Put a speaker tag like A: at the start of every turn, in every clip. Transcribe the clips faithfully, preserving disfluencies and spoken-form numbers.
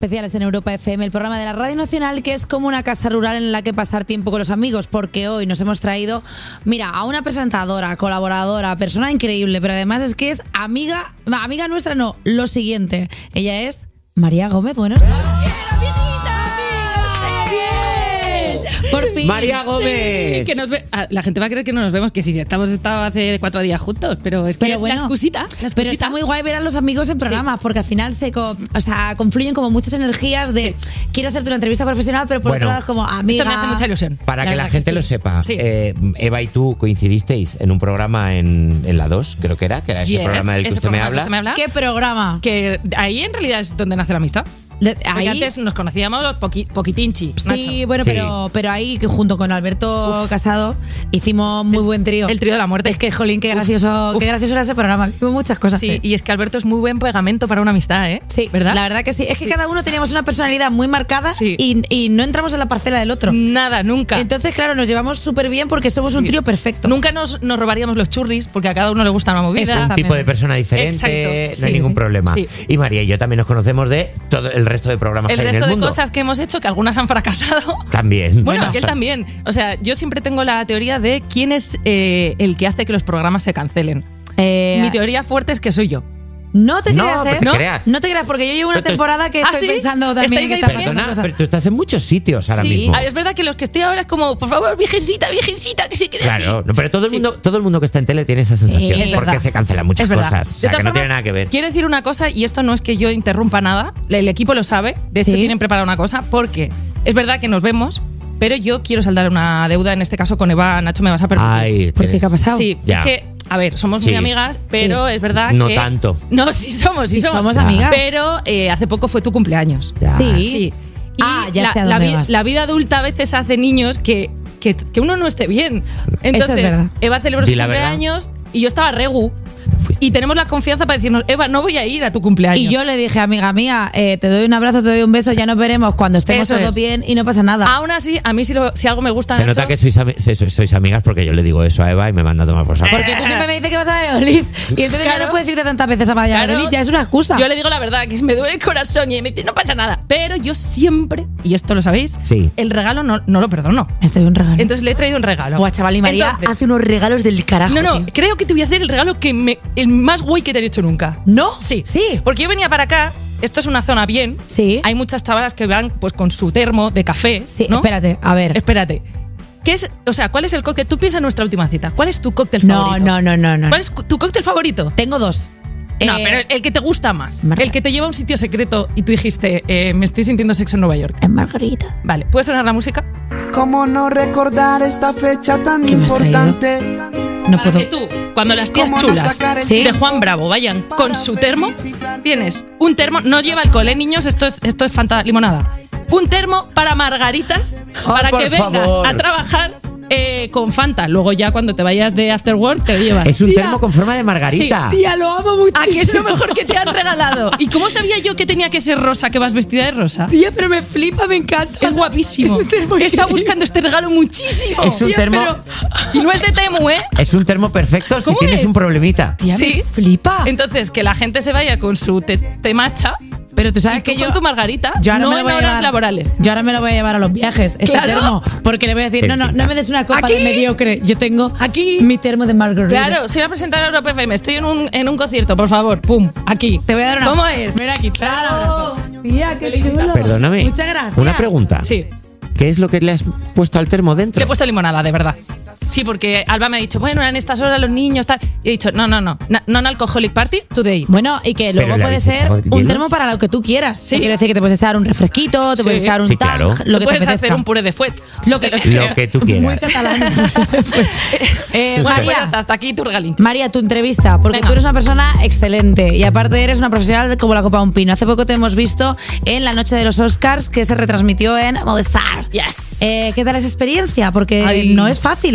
A: Especiales en Europa F M, el programa de la Radio Nacional, que es como una casa rural en la que pasar tiempo con los amigos, porque hoy nos hemos traído, mira, a una presentadora, colaboradora, persona increíble, pero además es que es amiga, amiga nuestra, no, lo siguiente. Ella es María Gómez. Buenos días.
B: Por fin.
C: María Gómez.
B: Sí, que nos ve, la gente va a creer que no nos vemos, que sí, estamos estado hace cuatro días juntos, pero es que
A: pero
B: es
A: bueno,
B: la excusita, la excusita.
A: Pero está muy guay ver a los amigos en programas, sí, porque al final se co- o sea, confluyen como muchas energías de sí, quiero hacerte una entrevista profesional, pero por
C: bueno,
A: otro lado es como amiga.
B: Esto me hace mucha ilusión.
C: Para
B: la
C: que la
B: que
C: gente
B: sí.
C: lo sepa,
B: sí.
C: eh, Eva y tú coincidisteis en un programa en, en la dos, creo que era, que era ese
B: yes,
C: programa del que
B: ese
C: usted me
B: programa
C: habla.
B: que usted me habla.
A: ¿Qué programa?
B: Que ahí en realidad es donde nace la amistad.
A: De,
B: Porque
A: ahí,
B: antes nos conocíamos poqui, poquitinchi.
A: sí,
B: Nacho.
A: bueno,
C: Sí.
A: pero, pero ahí que junto con Alberto
B: Uf.
A: Casado hicimos muy buen trío.
B: El trío de la muerte.
A: Es que, jolín, qué gracioso,
B: Uf.
A: qué gracioso era ese programa. Vimos muchas cosas.
B: Sí, y es que Alberto es muy buen pegamento para una amistad, ¿eh?
A: Sí,
B: ¿verdad?
A: La verdad que sí. Es
B: sí.
A: que cada uno teníamos una personalidad muy marcada
B: sí.
A: y, y no entramos en la parcela del otro.
B: Nada, nunca.
A: Entonces, claro, nos llevamos súper bien porque somos
B: sí.
A: un trío perfecto.
B: Nunca nos, nos robaríamos los churris porque a cada uno le gusta una movida.
C: Un tipo de persona diferente,
B: Exacto.
C: no hay
B: Sí,
C: ningún
B: sí.
C: problema.
B: Sí.
C: Y María y yo también nos conocemos de todo el resto de programas
B: El
C: que hay en
B: resto
C: el
B: de
C: mundo.
B: cosas que hemos hecho, que algunas han fracasado.
C: También.
B: Bueno,
C: Basta.
B: que él también. O sea, yo siempre tengo la teoría de quién es eh, el que hace que los programas se cancelen.
A: Eh,
B: Mi teoría fuerte es que soy yo.
A: No te
C: No,
A: creas,
C: pero
A: ¿eh?
C: te
A: ¿No?
C: creas.
A: No te creas, porque yo llevo una
C: Pero tú-
A: temporada que
B: ¿Ah,
A: estoy
B: sí?
A: pensando también
B: ¿Estáis
A: que
B: ahí
A: está
B: también?
A: pasando
C: Perdona,
A: cosas.
C: pero tú estás en muchos sitios ahora
A: Sí.
C: mismo.
B: Ah, es verdad que los que estoy ahora es como, por favor, virgencita, virgencita, que se quede
C: Claro,
B: así.
C: no, pero todo el,
B: Sí.
C: mundo, todo el mundo que está en tele tiene esa sensación.
B: es
C: porque
B: verdad.
C: se cancelan muchas
B: Es verdad.
C: cosas. O
B: De
C: sea,
B: todas
C: que no
B: formas,
C: tiene nada que ver.
B: Quiero decir una cosa, y esto no es que yo interrumpa nada, el equipo lo sabe, de hecho
A: Sí.
B: tienen preparada una cosa, porque es verdad que nos vemos, pero yo quiero saldar una deuda, en este caso con Eva. Nacho, me vas a permitir.
C: Ay,
A: ¿Por qué?
C: tienes-
A: ¿Qué ha pasado?
B: Sí,
C: Ya.
B: es que, a ver, somos
C: Sí.
B: muy amigas, pero es verdad
C: No
B: que...
C: tanto.
B: No, sí somos, sí,
A: Sí,
B: somos.
A: somos amigas.
B: Pero eh, hace poco fue tu cumpleaños.
C: Ya.
A: Sí.
B: Sí. Y
A: Ah, ya
B: la,
A: sé a
B: la
A: dónde
B: vi-
A: vas.
B: la vida adulta a veces hace niños que, que, que uno no esté bien. Entonces,
A: verdad.
B: Eva celebró
C: Di
B: su
C: la verdad.
B: cumpleaños y yo estaba regu.
C: Fuiste.
B: Y tenemos la confianza para decirnos, Eva, no voy a ir a tu cumpleaños.
A: Y yo le dije, amiga mía, eh, te doy un abrazo, te doy un beso, ya nos veremos cuando estemos
B: Eso
A: todos
B: es.
A: bien y no pasa nada.
B: Aún así, a mí si, lo- si algo me gusta...
C: Se
B: Nacho,
C: nota que sois, ami- se- sois, sois amigas porque yo le digo eso a Eva y me manda a tomar por saco.
A: Porque tú siempre me dices que vas a Valladolid y entonces ya
B: Claro.
A: no puedes irte tantas veces a Valladolid,
B: Claro.
A: ya es una excusa.
B: Yo le digo la verdad, que me duele el corazón y me dice, no pasa nada. Pero yo siempre, y esto lo sabéis,
C: Sí.
B: el regalo no, no lo perdono.
A: Esto es un regalo.
B: Entonces le he traído un regalo.
A: Buah, chaval, y María
B: Entonces-
A: hace unos regalos del carajo.
B: No, no,
A: tío.
B: creo que te voy a hacer el regalo que me, el más guay que te he hecho nunca.
A: ¿No?
B: Sí.
A: Sí.
B: Porque yo venía para acá, esto es una zona bien.
A: Sí.
B: Hay muchas chavalas que van pues con su termo de café.
A: Sí,
B: ¿no?
A: espérate, a ver.
B: Espérate. ¿Qué es, o sea, ¿cuál es el cóctel? Tú piensas en nuestra última cita. ¿Cuál es tu cóctel
A: No,
B: favorito?
A: no, no, no, no.
B: ¿Cuál es tu cóctel favorito?
A: Tengo dos.
B: No,
A: Eh,
B: pero el, el que te gusta más.
A: Margarita.
B: El que te lleva a un sitio secreto y tú dijiste, eh, me estoy sintiendo sexo en Nueva York.
A: Es Margarita.
B: Vale, ¿puedes sonar la música?
D: ¿Cómo no recordar esta fecha tan
A: ¿Qué me has
D: importante?
A: No
B: Para
A: puedo.
B: que tú, cuando las tías
D: ¿Cómo no
B: chulas
D: sacar el
B: de
D: tiempo
B: Juan Bravo vayan con
D: para
B: su termo,
D: felicitar?
B: tienes un termo, no lleva alcohol, ¿eh, niños? Esto es, esto es Fanta limonada. Un termo para margaritas, para
C: por
B: que vengas
C: favor.
B: a trabajar eh, con Fanta. Luego ya cuando te vayas de after work te lo llevas.
C: Es un
A: Tía.
C: termo con forma de margarita.
B: Sí.
A: Tía, lo amo mucho.
B: ¿A que es lo mejor que te han regalado? ¿Y cómo sabía yo que tenía que ser rosa, que vas vestida de rosa?
A: Tía, pero me flipa, me encanta.
B: Es guapísimo.
A: Es un termo
B: Está
A: increíble.
B: buscando este regalo muchísimo.
C: Es un
B: Tía,
C: termo-
B: pero- Y no es de Temu, ¿eh?
C: Es un termo perfecto si
B: ¿Cómo
C: tienes
B: es?
C: un problemita.
A: Tía,
B: Sí.
A: me flipa.
B: Entonces, que la gente se vaya con su te, te matcha.
A: Pero tú sabes
B: Y tú
A: que yo
B: con tu margarita,
A: yo ahora
B: no
A: me lo
B: en
A: voy a
B: horas
A: llevar-
B: laborales.
A: Yo ahora me lo voy a llevar a los viajes, este
B: Claro.
A: termo, porque le voy a decir, no, no, no me des una copa
B: Aquí.
A: de mediocre. Yo tengo
B: Aquí.
A: mi termo de Margarita.
B: Claro, soy la presentadora de Europa F M. Estoy en un, en un concierto, por favor. Pum, aquí.
A: Te voy a dar una.
B: ¿Cómo es?
A: Mira aquí, te voy a dar un abrazo.
B: Claro.
A: Tía, qué
B: Felicita.
A: chulo.
C: Perdóname.
A: Muchas gracias.
C: Una pregunta.
B: Sí.
C: ¿Qué es lo que le has puesto al termo dentro?
B: Le he puesto limonada, de verdad. Sí, porque Alba me ha dicho, bueno, en estas horas los niños tal. Y he dicho, no, no, no. Na- Non-alcoholic party today.
A: Bueno, y que luego
C: Pero le
A: puede
C: habéis
A: ser
C: echado
A: un
C: hielos.
A: termo para lo que tú quieras.
B: Sí.
A: Quiero decir que te puedes echar un refresquito, te
B: Sí.
A: puedes echar un
C: Sí,
A: tang,
C: claro.
A: lo
B: Tú
A: que te
B: puedes
A: apetezca.
B: hacer un puré de fuet.
A: Lo que,
C: Lo que tú quieras.
A: Muy catalán. eh,
B: Bueno,
A: María,
B: pues hasta, hasta aquí tu regalín.
A: María, tu entrevista, porque
B: Venga.
A: tú eres una persona excelente y aparte eres una profesional como la copa de un pino. Hace poco te hemos visto en la noche de los Oscars que se retransmitió en Movistar.
B: Yes.
A: Eh, ¿Qué tal esa experiencia? Porque
B: Ay.
A: no es fácil,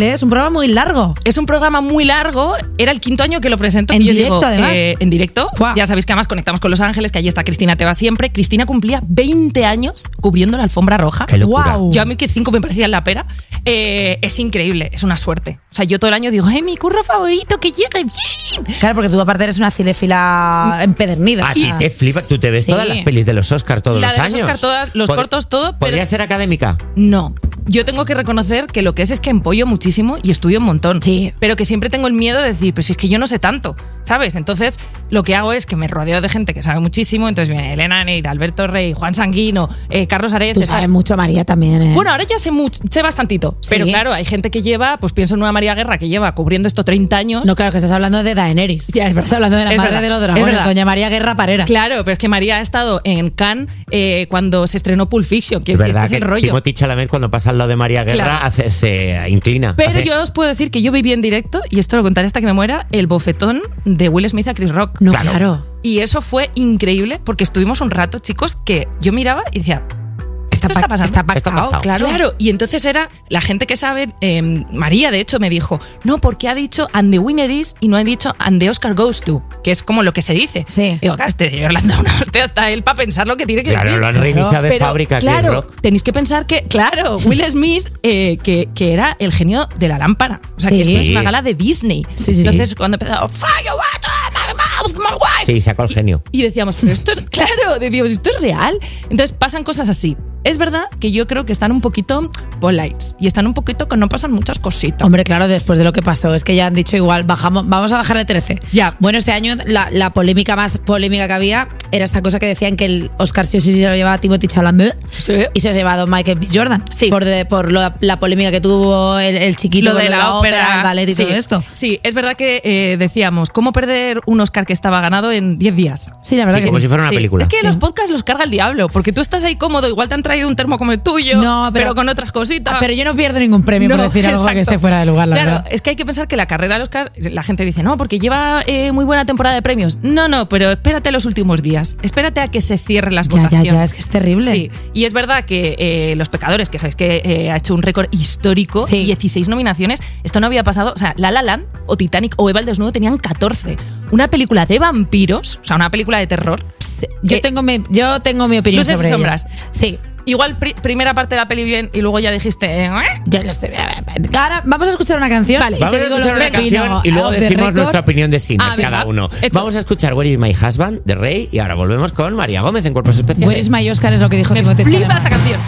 A: ¿eh? Es un programa muy largo.
B: Es un programa muy largo. Era el quinto año que lo presento.
A: En
B: y yo
A: directo,
B: digo,
A: además.
B: eh, en directo.
A: Buah.
B: Ya sabéis que además conectamos con Los Ángeles, que allí está Cristina Teba siempre. Cristina cumplía veinte años cubriendo la alfombra roja.
C: Qué locura.
A: Guau.
B: Yo a mí que cinco me parecían la pera. Eh, es increíble, es una suerte. O sea, yo todo el año digo, ¡eh, mi curro favorito, que llegue bien!
A: Claro, porque tú aparte eres una cinéfila empedernida.
C: A ti te flipa, tú te ves
A: Sí.
C: todas las pelis de los Oscar todos
B: La
C: los
B: de los
C: años.
B: Oscar todas, los
C: Pod-
B: cortos, todo, pero-
C: ¿Podría ser académica?
B: No. Yo tengo que reconocer que lo que es es que empollo muchísimo y estudio un montón.
A: Sí.
B: Pero que siempre tengo el miedo de decir, pues si es que yo no sé tanto, ¿sabes? Entonces, lo que hago es que me rodeo de gente que sabe muchísimo. Entonces viene Elena Neira, Alberto Rey, Juan Sanguino, eh, Carlos Areces.
A: Tú sabes mucho, María, también, ¿eh?
B: Bueno, ahora ya sé, mucho, sé bastantito.
A: Sí.
B: Pero claro, hay gente que lleva, pues pienso en una María Guerra que lleva cubriendo esto treinta años.
A: No, claro, que estás hablando de Daenerys.
B: Ya, es verdad.
A: Estás hablando de la
B: Es
A: madre
B: verdad,
A: de los
B: es
A: dragones,
B: verdad.
A: doña María Guerra Parera.
B: Claro, pero es que María ha estado en Cannes eh, cuando se estrenó Pulp Fiction. Que
C: Es
B: este
C: verdad
B: es
C: que
B: el rollo.
C: Timothy Chalamet cuando pasa al lado de María Guerra
B: Claro.
C: hace, se inclina.
B: Pero
C: hace-
B: yo os puedo decir que yo viví en directo, y esto lo contaré hasta que me muera, el bofetón de Will Smith a Chris Rock.
A: No,
C: Claro.
A: claro.
B: Y eso fue increíble porque estuvimos un rato, chicos, que yo miraba y decía,
A: Está,
B: ¿esto
A: pa-
B: está pasando?
A: está
C: Esto ha
A: pactado,
C: pasado.
A: claro.
B: Claro, y entonces era la gente que sabe, eh, María de hecho me dijo, no, porque ha dicho and the winner is y no ha dicho and the Oscar goes to, que es como lo que se dice.
A: Sí.
B: Digo, claro, este señor le han dado una hostia hasta él para pensar lo que tiene que
C: Claro,
B: decir.
C: lo han reiniciado de
B: Pero,
C: fábrica, Chris
B: claro,
C: Rock.
B: tenéis que pensar que, claro, Will Smith, eh, que, que era el genio de la lámpara. O sea,
A: Sí.
B: que esto es
C: Sí.
B: una gala de Disney.
A: Sí, sí,
B: Entonces,
A: sí.
B: cuando empezaba, "Fuck you, what, my mouth, my wife",
C: Sí, sacó el genio.
B: y decíamos, pero esto es, claro, decíamos, esto es real. Entonces pasan cosas así. Es verdad que yo creo que están un poquito polites y están un poquito que no pasan muchas cositas.
A: Hombre, claro, después de lo que pasó, es que ya han dicho igual, bajamos, vamos a bajar de trece.
B: Ya.
A: Bueno, este año la, la polémica más polémica que había era esta cosa que decían que el Oscar sí o sí se lo llevaba Timothy Chalamet
B: Sí.
A: y se lo ha llevado Michael B. Jordan.
B: Sí.
A: Por, de- por lo- la polémica que tuvo el, el chiquito
B: Lo
A: con
B: de la, ópera,
A: el ballet y
B: sí.
A: todo esto.
B: Sí, es verdad que eh, decíamos, ¿cómo perder un Oscar que estaba ganado en diez días?
A: Sí, la verdad
C: Sí,
A: que
C: como
A: sí.
C: si fuera una
B: Sí.
C: película.
B: Es que
A: Sí.
B: los podcasts los carga el diablo, porque tú estás ahí cómodo, igual te han traído un termo como el tuyo,
A: No, pero-
B: con otras cositas.
A: Ah, pero yo no pierdo ningún premio por
B: No,
A: decir algo que
B: exacto.
A: esté fuera de lugar, la
B: claro,
A: verdad.
B: es que hay que pensar que la carrera del Oscar, la gente dice, no, porque lleva eh, muy buena temporada de premios. No, no, pero espérate los últimos días. Espérate a que se cierren las
A: Ya, ya,
B: votaciones.
A: ya, es que es terrible.
B: Sí, y es verdad que eh, Los Pecadores, que sabéis que eh, ha hecho un récord histórico,
A: Sí.
B: dieciséis nominaciones, esto no había pasado, o sea, La La Land o Titanic o Eva el Desnudo tenían catorce. Una película de vampiros, o sea, una pelíula de terror.
A: Sí, Yo,
B: Eh,
A: tengo mi, yo tengo mi opinión
B: Luces y
A: sobre ella.
B: sombras.
A: Sí.
B: Igual pri- primera parte de la peli bien y luego ya dijiste, eh,
A: Ya lo sé. Ahora vamos a escuchar una canción.
B: Vale.
A: y te
C: Vamos a
A: digo
C: escuchar
A: lo
C: una
A: que opino
C: canción y luego
A: off the
C: decimos
A: record.
C: nuestra opinión de cines
B: Ah, venga.
C: cada uno.
B: Hecho.
C: Vamos a escuchar Where is my husband de Rey y ahora volvemos con María Gómez en Cuerpos Especiales.
A: Where is my Oscar es lo que dijo
B: me
A: Timothée
B: flipa
A: Chalamet.
B: esta canción.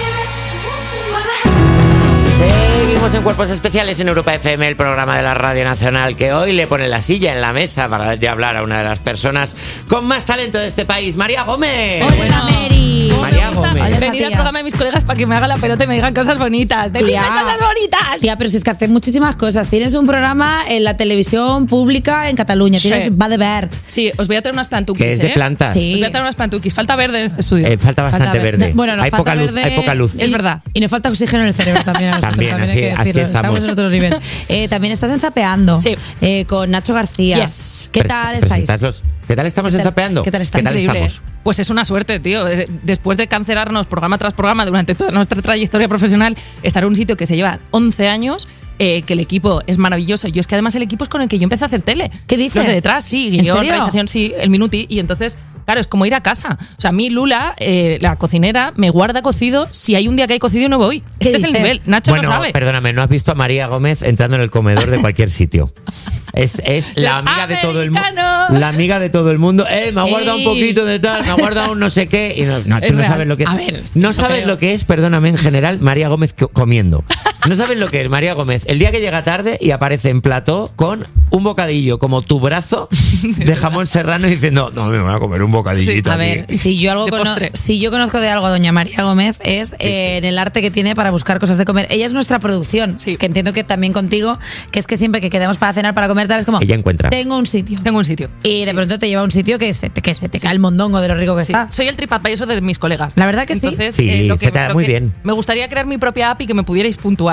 C: Seguimos en Cuerpos Especiales en Europa F M, el programa de la Radio Nacional que hoy le pone la silla en la mesa para de hablar a una de las personas con más talento de este país, María Gómez.
A: Hola, Mary.
B: ¿Cómo me
C: María
B: gusta
C: Gómez.
A: Hola,
B: venir al
A: tía.
B: programa de mis colegas para que me hagan la pelota y me digan cosas bonitas. ¡De
A: Tía.
B: cosas bonitas!
A: Tía, pero si es que haces muchísimas cosas. Tienes un programa en la televisión pública en Cataluña.
B: Sí.
A: Tienes Va de Verd.
B: Sí, os voy a traer unas plantuquis.
C: Que es de
B: ¿eh?
C: plantas.
A: Sí.
B: Os voy a traer unas plantuquis. Falta verde en este estudio.
C: Eh, falta bastante
A: Falta ver-
C: verde.
A: Bueno, nos
C: hay,
A: falta
C: poca luz,
A: verde
C: hay poca luz.
B: Es verdad.
A: Y nos falta oxígeno en el cerebro también. A nosotros,
C: También,
A: hay
C: así-
A: que
C: así
A: decirlo.
C: estamos.
A: en otro nivel. Eh, también estás en Zapeando.
B: Sí.
A: eh, con Nacho García.
B: Yes.
A: ¿Qué
C: Pre-
A: tal estáis?
C: presentadlos. ¿Qué tal estamos
A: ¿Qué
C: en
A: tal-
C: Zapeando?
A: qué tal está?
B: Increíble.
C: estamos?
B: Pues es una suerte, tío. Eh, Después de cancelarnos programa tras programa durante toda nuestra trayectoria profesional, estar en un sitio que se lleva once años, eh, que el equipo es maravilloso. Yo es que además el equipo es con el que yo empecé a hacer tele.
A: ¿Qué dices?
B: Los de detrás, sí.
A: ¿En
B: Guión,
A: serio?
B: realización, sí. El minuti. Y entonces, claro, es como ir a casa. O sea, a mí Lula, eh, la cocinera, me guarda cocido. Si hay un día que hay cocido y no voy.
A: ¿Qué
B: Este es el
A: dices?
B: nivel. Nacho
C: Bueno,
B: lo sabe.
C: perdóname, no has visto a María Gómez entrando en el comedor de cualquier sitio. Es, es la
B: Los
C: amiga de todo el mundo.
B: americanos.
C: La amiga de todo el mundo. Eh, me ha guardado un
B: Ey.
C: poquito de tal, me ha guardado un no sé qué. Y no, no, tú
B: Es
C: no
B: real.
C: sabes lo que es.
A: A ver,
C: no
A: no
C: sabes
A: creo.
C: lo que es, perdóname, en general, María Gómez co- comiendo. No sabes lo que es María Gómez. El día que llega tarde y aparece en plató con un bocadillo como tu brazo de jamón serrano y diciendo, no, me voy a comer un bocadillito.
A: A
C: aquí".
A: ver, si yo algo
B: De
A: cono-
B: postre.
A: si yo conozco de algo a doña María Gómez es eh, en el arte que tiene para buscar cosas de comer. Ella es nuestra producción,
B: Sí.
A: que entiendo que también contigo, que es que siempre que quedamos para cenar, para comer tal, es como
C: Ella encuentra.
A: tengo un sitio.
B: Tengo un sitio.
A: Y de pronto te lleva a un sitio que se te, que se te cae el mondongo de lo rico que
B: Sí.
A: está.
B: Soy el TripAdvisor de mis colegas.
A: La verdad que sí.
B: Entonces,
C: Sí,
B: eh, lo
C: se
B: que,
C: te da
B: lo
C: muy
B: que-
C: bien.
B: Me gustaría crear mi propia app y que me pudierais puntuar.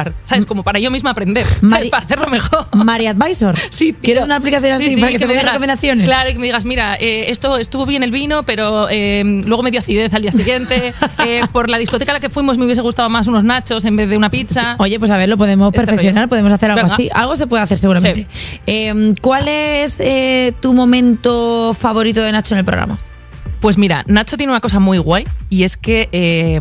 B: probar, ¿sabes? Como para yo misma aprender, ¿sabes?
A: Mari-
B: Para hacerlo mejor.
A: Mari Advisor.
B: Sí, tío.
A: ¿Quieres una aplicación así
B: Sí, sí,
A: para que, te
B: me
A: dé
B: digas,
A: recomendaciones?
B: Claro, y que me digas, mira, eh, esto estuvo bien el vino, pero eh, luego me dio acidez al día siguiente. eh, por la discoteca a la que fuimos me hubiese gustado más unos nachos en vez de una pizza.
A: Oye, pues a ver, lo podemos
B: Este
A: perfeccionar,
B: rollo.
A: podemos hacer algo
B: Venga.
A: así. Algo se puede hacer seguramente. Eh, ¿Cuál es eh, tu momento favorito de Nacho en el programa?
B: Pues mira, Nacho tiene una cosa muy guay y es que eh,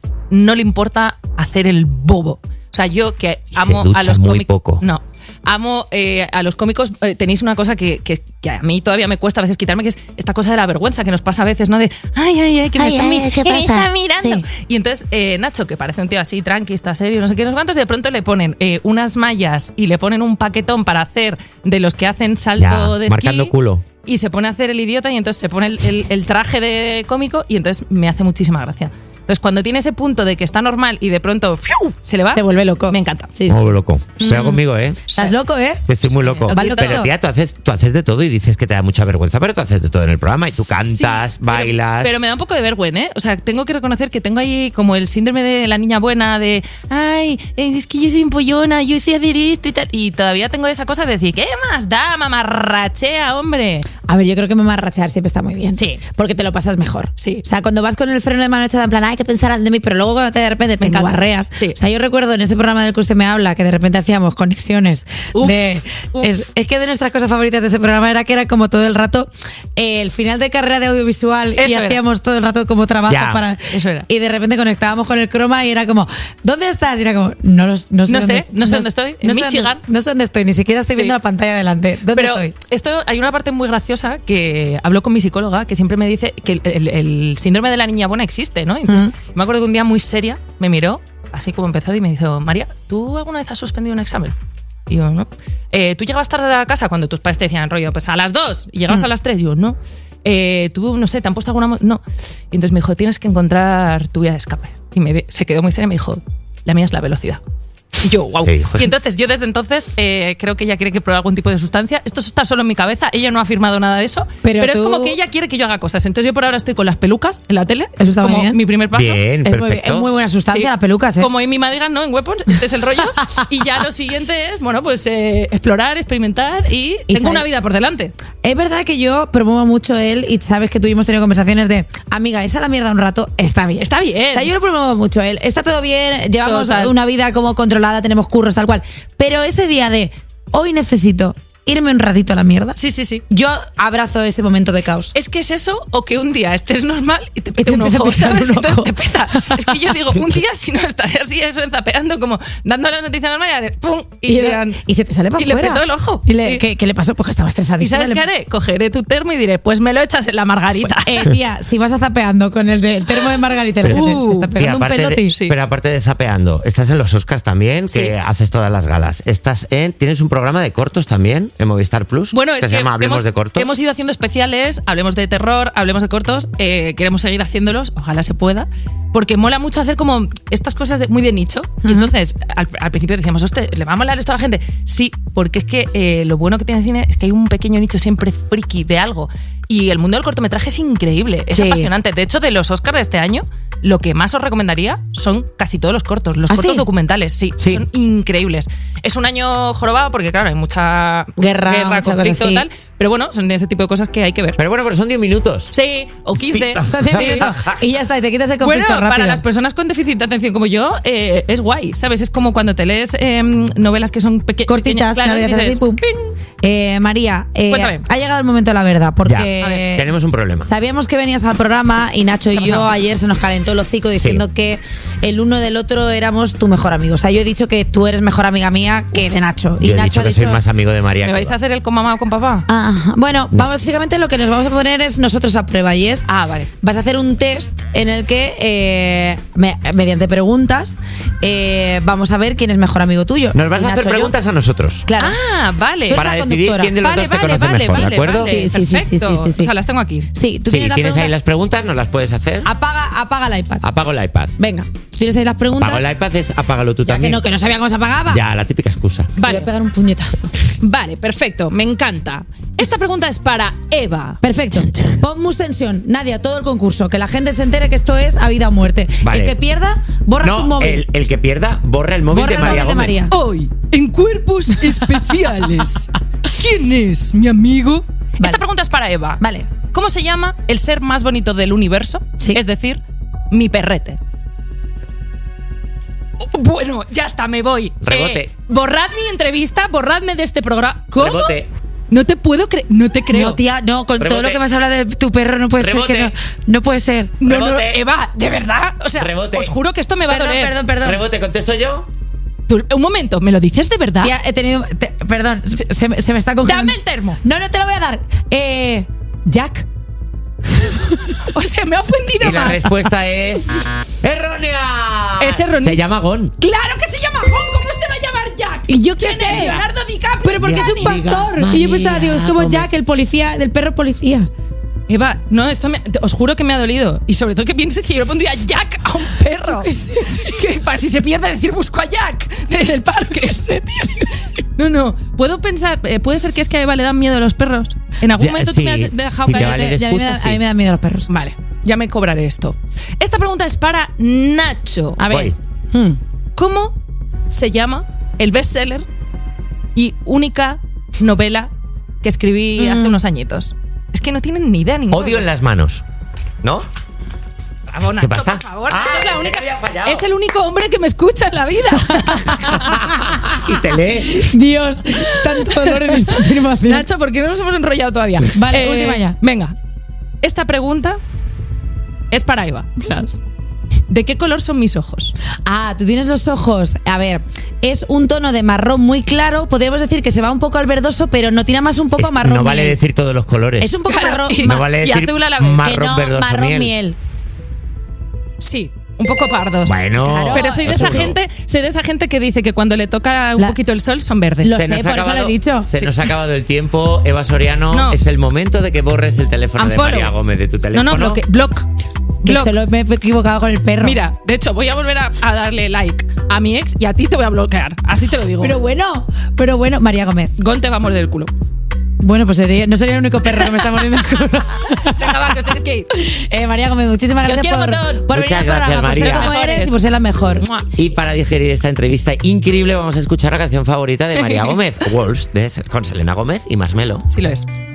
B: no le importa hacer el bobo. O sea, yo que
C: Y se
B: amo
C: ducha
B: a los
C: muy
B: cómicos.
C: poco.
B: No. Amo eh, a los cómicos. Eh, tenéis una cosa que, que, que a mí todavía me cuesta a veces quitarme, que es esta cosa de la vergüenza que nos pasa a veces, ¿no? De ay, ay, ay, que me
A: Ay,
B: están,
A: ay,
B: mi-
A: ¿qué
B: que me
A: pasa?
B: están mirando.
A: Sí.
B: Y entonces, eh, Nacho, que parece un tío así, tranqui, está serio, no sé qué, no sé cuántos, de pronto le ponen eh, unas mallas y le ponen un paquetón para hacer de los que hacen salto
C: Ya,
B: de esquí.
C: marcando culo.
B: Y se pone a hacer el idiota y entonces se pone el, el- el traje de cómico y entonces me hace muchísima gracia. Entonces, cuando tiene ese punto de que está normal y de pronto ¡fiu! Se le va,
A: Se vuelve loco.
B: Me encanta.
A: Sí, sí.
C: Oh, loco. Sea conmigo, ¿eh?
A: Estás loco, ¿eh?
C: Que estoy muy loco.
A: ¿Vas loco?
C: Pero tía, tú haces, tú haces de todo y dices que te da mucha vergüenza, pero tú haces de todo en el programa y tú cantas,
B: Sí, pero-
C: bailas.
B: Pero, me da un poco de vergüenza, ¿eh? O sea, tengo que reconocer que tengo ahí como el síndrome de la niña buena de ay, es que yo soy un pollona, yo sé hacer esto y tal. Y todavía tengo esa cosa de decir, ¿qué más da, mamarrachea, hombre?
A: A ver, yo creo que mamarrachear siempre está muy bien.
B: Sí.
A: Porque te lo pasas mejor.
B: Sí.
A: O sea, cuando vas con el freno de mano echado en plan, ay, ¿qué pensarán de mí? Pero luego cuando te de repente te
B: Me encanta.
A: barreas.
B: Sí.
A: O sea, yo recuerdo en ese programa del que usted me habla que de repente hacíamos conexiones.
B: Uf,
A: de,
B: uf.
A: Es, es que de nuestras cosas favoritas de ese programa era que era como todo el rato eh, el final de carrera de audiovisual y
B: Eso era.
A: hacíamos todo el rato como trabajo
C: Ya,
A: para.
B: eso era.
A: Y de repente conectábamos con el croma y era como, ¿dónde estás? Y era como, no, los- no sé,
B: No
A: dónde,
B: sé, no sé dónde estoy, en
A: no sé dónde-
B: Michigan.
A: no sé dónde estoy, ni siquiera estoy
B: Sí.
A: viendo la pantalla delante. ¿Dónde
B: Pero
A: estoy?
B: esto hay una parte muy graciosa que hablo con mi psicóloga que siempre me dice que el, el- el síndrome de la niña buena existe, ¿no? Entonces,
A: Ujú.
B: me acuerdo que un día muy seria me miró, así como empezó, y me dijo, María, ¿tú alguna vez has suspendido un examen? Y yo, no. Eh, ¿Tú llegabas tarde a casa cuando tus padres te decían, rollo, pues a las dos y llegabas
A: Mm.
B: a las tres? Y yo, no. Eh, ¿Tú, no sé, te han puesto alguna...? mo-?" No. Y entonces me dijo, tienes que encontrar tu vía de escape. Y me, se quedó muy seria y me dijo, la mía es la velocidad. Y yo, wow.
C: ¿Qué dijo?
B: Y entonces, yo desde entonces eh, creo que ella quiere que pruebe algún tipo de sustancia. Esto está solo en mi cabeza, ella no ha afirmado nada de eso.
A: Pero
B: Pero, es
A: tú-
B: como que ella quiere que yo haga cosas. Entonces, yo por ahora estoy con las pelucas en la tele.
A: Eso está muy
B: como
A: bien.
B: mi primer paso.
C: Bien,
A: Es muy,
C: perfecto.
A: es muy buena sustancia,
B: Sí.
A: las pelucas, ¿eh?
B: Como en mi Madigan, ¿no? En Weapons, este es el rollo. Y ya lo siguiente es, bueno, pues eh, explorar, experimentar y,
A: Y
B: tengo
A: sabe-
B: una vida por delante.
A: Es verdad que yo promuevo mucho él y sabes que tú y yo hemos tenido conversaciones de, amiga, irse a la mierda un rato está bien.
B: Está bien.
A: O sea, yo lo promuevo mucho él. Está todo bien, llevamos
B: Total.
A: una vida como controlada, tenemos curros, tal cual. Pero ese día de, hoy necesito irme un ratito a la mierda.
B: Sí, sí, sí.
A: Yo abrazo ese momento de caos.
B: Es que es eso, o que un día estés normal y te pete
A: te
B: un
A: empieza a
B: ojo,
A: picar
B: ¿sabes?
A: un
B: Entonces
A: ojo.
B: te peta. Es que yo digo, un día si no estaré así, eso, zapeando, como dando las noticias normales, ¡pum! Y,
A: Y,
B: dirán,
A: y se te sale para
B: y le
A: afuera.
B: petó el ojo.
A: ¿Y le-
B: Sí.
A: ¿qué, qué le pasó? Pues que estaba
B: ¿Y
A: estresadísima.
B: sabes
A: Le-
B: qué haré? Cogeré tu termo y diré, pues me lo echas en la margarita.
A: Eh, tía, si vas a zapeando con el del termo de Margarita, la
C: Pero-
A: gente se está
C: Y
A: pegando un
C: aparte de-
A: pelote.
B: sí.
C: Pero aparte de zapeando, estás en los Oscars también, que
B: Sí.
C: haces todas las galas. Estás en, tienes un programa de cortos también en Movistar Plus.
B: Bueno,
C: que
B: es
C: se
B: que
C: llama Hablemos
B: hemos,
C: de cortos.
B: hemos ido haciendo especiales, hablemos de terror, hablemos de cortos, eh, queremos seguir haciéndolos, ojalá se pueda, porque mola mucho hacer como estas cosas de- muy de nicho. Y entonces, al, al principio decíamos, hostia, ¿le va a molar esto a la gente? Sí, porque es que eh, lo bueno que tiene el cine es que hay un pequeño nicho siempre friki de algo. Y el mundo del cortometraje es increíble, es
A: Sí.
B: apasionante. De hecho, de los Oscars de este año, lo que más os recomendaría son casi todos los cortos, los
A: ¿Ah,
B: cortos
A: sí?
B: documentales, sí,
C: Sí.
B: son increíbles. Es un año jorobado porque, claro, hay mucha pues,
A: Guerra, mucha cosa
B: conflicto
A: así.
B: tal, pero bueno, son ese tipo de cosas que hay que ver.
C: Pero bueno, pero son diez minutos.
B: Sí, o quince. Sí.
A: Y ya está, y te quitas el
B: Bueno,
A: conflicto rápido.
B: para las personas con déficit de atención como yo, eh, es guay, ¿sabes? Es como cuando te lees eh, novelas que son peque
A: cortitas,
B: pequeñas, claro,
A: claro, y
B: y
A: haces
B: dices,
A: así, pum.
B: "Ping".
A: Eh, María, eh,
B: Cuéntame.
A: ha llegado el momento de la verdad,
C: Ya,
A: porque
B: a ver,
C: tenemos un problema.
A: sabíamos que venías al programa y Nacho y
B: ¿Qué ha
A: yo
B: pasado?
A: ayer se nos calentó el hocico diciendo
C: Sí.
A: que el uno del otro éramos tu mejor amigo. O sea, yo he dicho que tú eres mejor amiga mía que de Nacho. Y
C: Yo he
A: Nacho
C: dicho
A: ha
C: que soy más amigo de María.
B: ¿Me vais a hacer el con mamá o con papá?
A: Ah, bueno, vamos, básicamente lo que nos vamos a poner es nosotros a prueba y es
B: Ah, vale.
A: vas a hacer un test en el que eh, me- mediante preguntas eh, vamos a ver quién es mejor amigo tuyo.
C: Nos vas
A: Si
C: a hacer
A: Nacho o yo.
C: preguntas a nosotros.
A: Claro.
B: Ah, vale.
A: Tú eres
C: Para
A: la
C: decidir
A: conductora.
C: quién de los
B: Vale,
C: dos te
B: vale,
C: conoce
B: vale,
C: mejor,
B: vale,
C: ¿de acuerdo?
B: vale,
A: Sí, sí, sí, sí,
B: perfecto.
A: sí, sí, sí.
B: O sea, las tengo aquí.
A: Sí, tú
C: Sí,
A: tienes la
C: tienes ahí
A: pregunta-
C: las preguntas, nos las puedes hacer.
A: Apaga, apaga el iPad.
C: Apago el iPad.
A: Venga, tú tienes ahí las preguntas.
C: Apago el iPad es apágalo tú
A: Ya que
C: también.
A: no, que no sabía cómo se apagaba.
C: Ya, la típica excusa.
A: Te voy
B: Vale.
A: a pegar un puñetazo.
B: Vale, perfecto, me encanta. Esta pregunta es para Eva.
A: Perfecto. Pon mus tensión. Nadia, todo el concurso. Que la gente se entere que esto es a vida o muerte.
C: Vale.
A: El que pierda, borra
C: No,
A: tu móvil.
C: el, el que pierda, borra el móvil
A: Borra
C: de
A: el
C: María
A: móvil de
C: Gómez.
A: María.
B: Hoy, en Cuerpos Especiales, ¿quién es mi amigo?
A: Vale.
B: Esta pregunta es para Eva.
A: Vale.
B: ¿Cómo se llama el ser más bonito del universo?
A: Sí.
B: Es decir, mi perrete. Oh, bueno, ya está, me voy.
C: Rebote.
B: Eh, borrad mi entrevista, borradme de este programa. ¿Cómo?
C: Rebote.
B: No te puedo creer, no te creo.
A: No, tía, no, con
C: Rebote.
A: todo lo que vas a hablar de tu perro no puede
C: Rebote.
A: ser que no. No puede ser.
B: No, no,
C: Rebote.
B: Eva, ¿de verdad? O sea,
C: Rebote.
B: os juro que esto me va
A: Perdón,
B: a doler.
A: perdón, perdón.
C: Rebote, ¿contesto yo?
B: Tú- un momento, ¿me lo dices de verdad?
A: Tía, he tenido. te- perdón, se, se me- se me está congelando.
B: Dame el termo.
A: No, no te lo voy a dar. Eh. Jack.
B: O sea, me ha ofendido
C: Y la
B: más.
C: respuesta es... ¡errónea!
B: Es errónea.
C: Se llama Gon.
B: ¡Claro que se llama Gon! ¿Cómo se va a llamar Jack?
A: ¿Y yo qué
B: ¿Quién
A: sé?
B: es? Leonardo DiCaprio.
A: Pero porque es un
C: María,
A: pastor.
C: María,
A: y yo pensaba, digo, es como
C: Gómez.
A: Jack, el policía, del perro policía.
B: Eva, no, esto me- os juro que me ha dolido. Y sobre todo que pienses que yo le pondría Jack a un perro. Que para si se pierde decir busco a Jack en el parque. No, no. Puedo pensar, eh, puede ser que es que a Eva le dan miedo a los perros. En algún
C: Ya,
B: momento
C: sí,
B: tú me has dejado
C: sí te
B: caer.
C: vale
B: de-
C: de
A: Y a, mí me da,
C: excusa,
A: a mí
C: sí.
A: me dan miedo los perros.
B: Vale, ya me cobraré esto. Esta pregunta es para Nacho.
A: A ver.
C: Voy.
A: Hmm.
B: ¿Cómo se llama el bestseller y única novela que escribí
A: Mm.
B: hace unos añitos? Es que no tienen ni idea ninguno.
C: Odio en las manos. ¿no?
B: Bravo, Nacho,
C: ¿Qué pasa?
B: por favor.
C: Ah,
B: Nacho es, la
C: pensé
B: única-
C: que había fallado.
B: es el único hombre que me escucha en la vida.
C: Y te lee.
A: Dios, tanto dolor en esta afirmación.
B: Nacho, ¿por qué no nos hemos enrollado todavía?
A: Vale, última ya.
B: Venga. Esta pregunta es para Eva. ¿De qué color son mis ojos?
A: Ah, tú tienes los ojos. A ver, es un tono de marrón muy claro. Podríamos decir que se va un poco al verdoso, pero no tira más un poco
C: Es-
A: a marrón
C: no vale
A: miel.
C: decir todos los colores.
A: Es un poco
B: Claro,
A: marrón.
B: y-
A: ma-
C: no vale
B: y
C: decir
B: azul a la vez.
C: marrón
A: que no,
C: verdoso
A: marrón
C: miel.
A: miel.
B: Sí, un poco pardos.
C: Bueno,
A: Claro.
B: Pero soy de esa
C: seguro.
B: gente, soy de esa gente que dice que cuando le toca un
A: La-
B: poquito el sol son verdes.
A: Lo
C: Se
A: sé,
C: nos,
A: por
C: ha
A: eso lo he
C: acabado,
A: dicho.
C: se
B: Sí.
C: nos ha acabado el tiempo. Eva Soriano,
B: No.
C: es el momento de que borres el teléfono
B: Unfollow.
C: de María Gómez de tu
B: No,
C: teléfono.
B: no, bloque, block.
A: Que
B: Block.
A: se lo me he equivocado con el perro.
B: Mira, de hecho, voy a volver a, a darle like a mi ex y a ti te voy a bloquear. Así te lo digo.
A: Pero bueno, pero bueno, María Gómez.
B: Gon te va a morder el culo.
A: Bueno, pues sería- no sería el único perro que me está mordiendo el culo.
B: Venga, va, que os tenéis que ir.
A: Eh, María Gómez, muchísimas
B: Que os
A: gracias
B: quiero
A: por,
B: un montón.
A: por venir
C: Muchas
A: al
C: gracias,
A: programa, por ser
C: María.
A: como
B: Mejores.
A: eres y por ser la mejor.
B: Mua.
C: Y para digerir esta entrevista increíble, vamos a escuchar la canción favorita de María Gómez, Wolves, de- con Selena Gómez y Marshmello.
B: Sí lo es.